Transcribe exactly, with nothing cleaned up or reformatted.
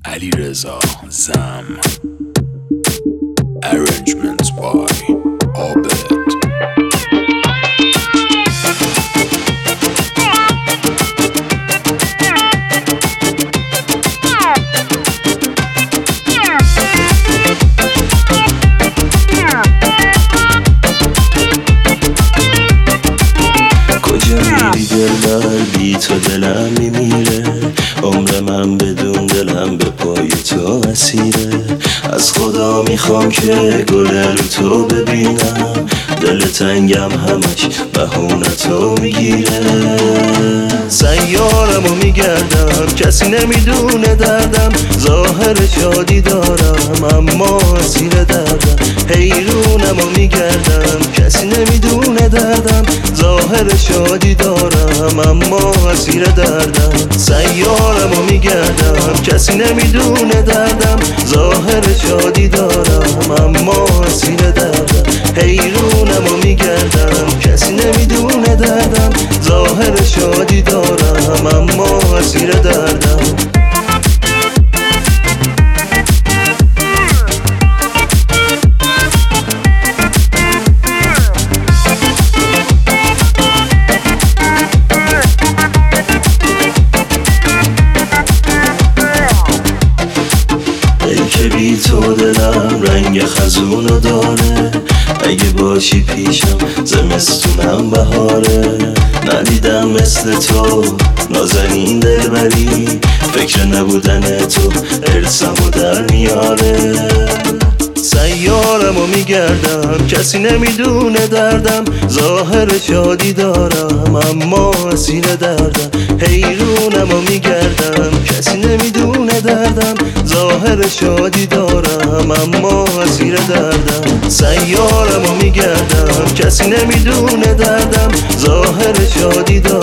علیرضا زم. Arrangements by عابد. کجا میری دلبر بی تو دلم میمیره، عمر من بدون دلم به پای تو اسیره. از خدا میخوام که گل رو تو ببینم، دل تنگم همش بهونه تو میگیره. سیارمو میگردم کسی نمیدونه دردم، ظاهر شادی دارم اما اسیر دردم. حیرونمو میگردم کسی نمیدونه دردم، ظاهر شادی دارم اما اسیر دردم. سیارمو میگردم کسی نمیدونه دردم، ظاهر شادی دارم اما اسیر دردم. حیرونمو میگردم کسی نمیدونه دردم، ظاهر شادی دارم اما اسیر دردم. که بی تو دلم رنگ خزونو داره، اگه باشی پیشم زمستونم بهاره. ندیدم مثل تو نازنین دلبری، فکر نبودن تو ارسمو در میاره. سیارمو میگردم کسی نمیدونه دردم، ظاهر شادی دارم اما اسیر دردم. حیرونمو میگردم کسی نمیدونه دردم، ظاهر شادی دارم اما اسیر دردم. سیارمو میگردم کسی نمیدونه دردم، ظاهر شادی دارم